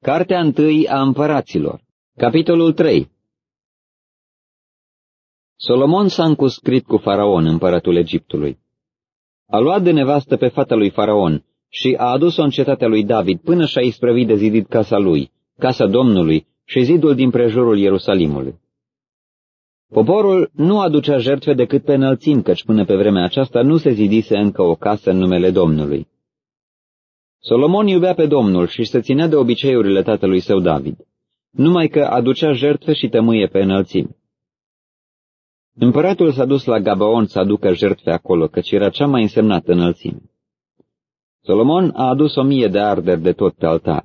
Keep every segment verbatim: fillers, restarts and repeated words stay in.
Cartea întâi a împăraților, capitolul trei. Solomon s-a încuscrit cu Faraon, împăratul Egiptului. A luat de nevastă pe fata lui Faraon și a adus-o în cetatea lui David până și-a isprăvit de zidit casa lui, casa Domnului și zidul din prejurul Ierusalimului. Poporul nu aducea jertfe decât pe înălțimi, căci până pe vremea aceasta nu se zidise încă o casă în numele Domnului. Solomon iubea pe Domnul și se ținea de obiceiurile tatălui său David, numai că aducea jertfe și tămâie pe înălțimi. Împăratul s-a dus la Gabaon să aducă jertfe acolo, căci era cea mai însemnată înălțime. Solomon a adus o mie de arderi de tot pe altar.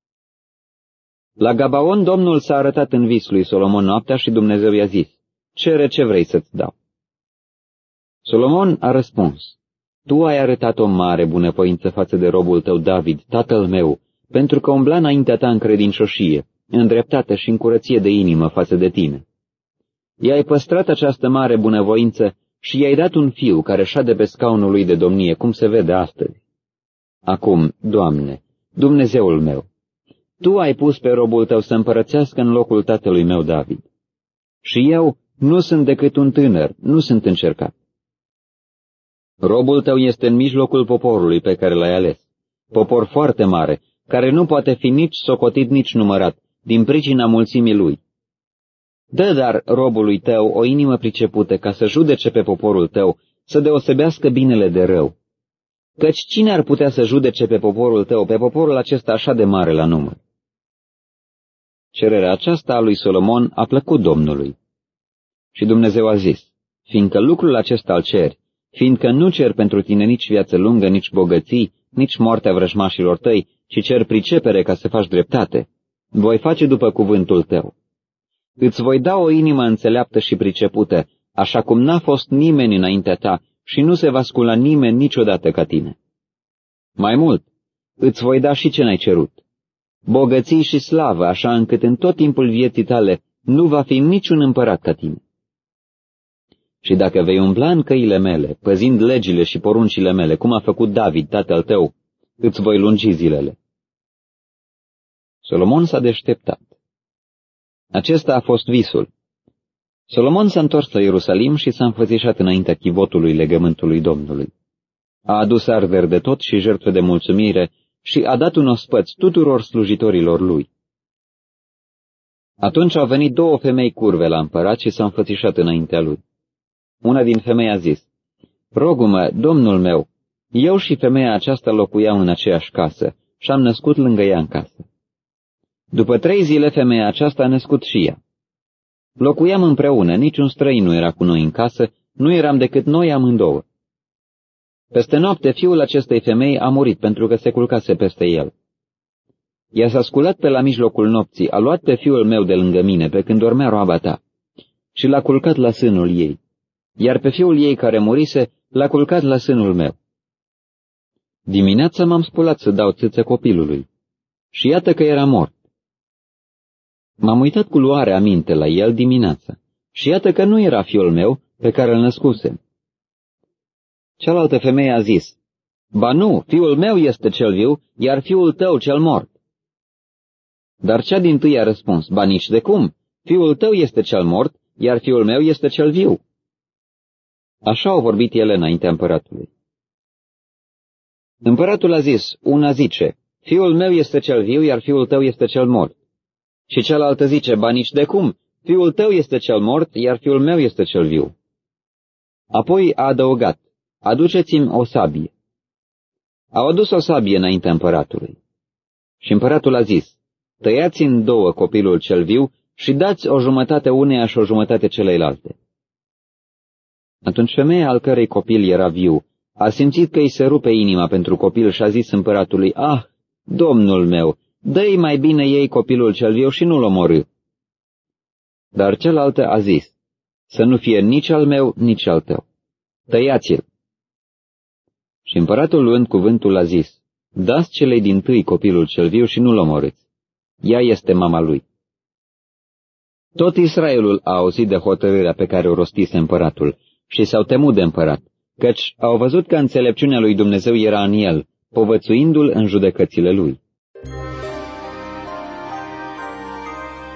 La Gabaon Domnul s-a arătat în vis lui Solomon noaptea și Dumnezeu i-a zis: cere ce vrei să-ți dau. Solomon a răspuns: Tu ai arătat o mare bunăvoință față de robul tău David, tatăl meu, pentru că umbla înaintea ta în credincioșie, în dreptate și în curăție de inimă față de tine. I-ai păstrat această mare bunăvoință și i-ai dat un fiu care șade pe scaunul lui de domnie, cum se vede astăzi. Acum, Doamne, Dumnezeul meu, Tu ai pus pe robul tău să împărățească în locul tatălui meu David. Și eu nu sunt decât un tânăr, nu sunt încercat. Robul tău este în mijlocul poporului pe care l-ai ales, popor foarte mare, care nu poate fi nici socotit, nici numărat, din pricina mulțimii lui. Dă dar robului tău o inimă pricepută ca să judece pe poporul tău, să deosebească binele de rău. Căci cine ar putea să judece pe poporul tău, pe poporul acesta așa de mare la număr? Cererea aceasta a lui Solomon a plăcut Domnului. Și Dumnezeu a zis: fiindcă lucrul acesta îl ceri, fiindcă nu cer pentru tine nici viață lungă, nici bogății, nici moartea vrăjmașilor tăi, ci cer pricepere ca să faci dreptate, voi face după cuvântul tău. Îți voi da o inimă înțeleaptă și pricepută, așa cum n-a fost nimeni înaintea ta și nu se va scula nimeni niciodată ca tine. Mai mult, îți voi da și ce n-ai cerut, bogății și slavă, așa încât în tot timpul vieții tale nu va fi niciun împărat ca tine. Și dacă vei umbla în căile mele, păzind legile și poruncile mele, cum a făcut David, tatăl tău, îți voi lungi zilele. Solomon s-a deșteptat. Acesta a fost visul. Solomon s-a întors la Ierusalim și s-a înfățișat înaintea chivotului legământului Domnului. A adus arderi de tot și jertfe de mulțumire și a dat un ospăț tuturor slujitorilor lui. Atunci au venit două femei curve la împărat și s-au înfățișat înaintea lui. Una din femei a zis: Rogu-mă, domnul meu, eu și femeia aceasta locuiam în aceeași casă și am născut lângă ea în casă. După trei zile femeia aceasta a născut și ea. Locuiam împreună, niciun străin nu era cu noi în casă, nu eram decât noi amândouă. Peste noapte fiul acestei femei a murit pentru că se culcase peste el. Ea s-a sculat pe la mijlocul nopții, a luat pe fiul meu de lângă mine pe când dormea roaba ta și l-a culcat la sânul ei, iar pe fiul ei care murise l-a culcat la sânul meu. Dimineața m-am sculat să dau țâță copilului și iată că era mort. M-am uitat cu luare aminte la el dimineața și iată că nu era fiul meu pe care îl născusem. Cealaltă femeie a zis: Ba nu, fiul meu este cel viu, iar fiul tău cel mort. Dar cea dintâi a răspuns: Ba nici de cum, fiul tău este cel mort, iar fiul meu este cel viu. Așa au vorbit ele înaintea împăratului. Împăratul a zis: Una zice: Fiul meu este cel viu, iar fiul tău este cel mort. Și cealaltă zice: Ba nici de cum, fiul tău este cel mort, iar fiul meu este cel viu. Apoi a adăugat: Aduceți-mi o sabie. Au adus o sabie înaintea împăratului. Și împăratul a zis: Tăiați în două copilul cel viu și dați o jumătate uneia și o jumătate celeilalte. Atunci femeia al cărei copil era viu a simțit că îi se rupe inima pentru copil și a zis împăratului: Ah, domnul meu, dă-i mai bine ei copilul cel viu și nu-l omorî. Dar cealaltă a zis: Să nu fie nici al meu, nici al tău. Tăiați-l. Și împăratul, luând cuvântul, a zis: Dați celei dintâi copilul cel viu și nu-l omorâți. Ea este mama lui. Tot Israelul a auzit de hotărârea pe care o rostise împăratul și s-au temut de împărat, căci au văzut că înțelepciunea lui Dumnezeu era în el, povățuindu-l în judecățile lui.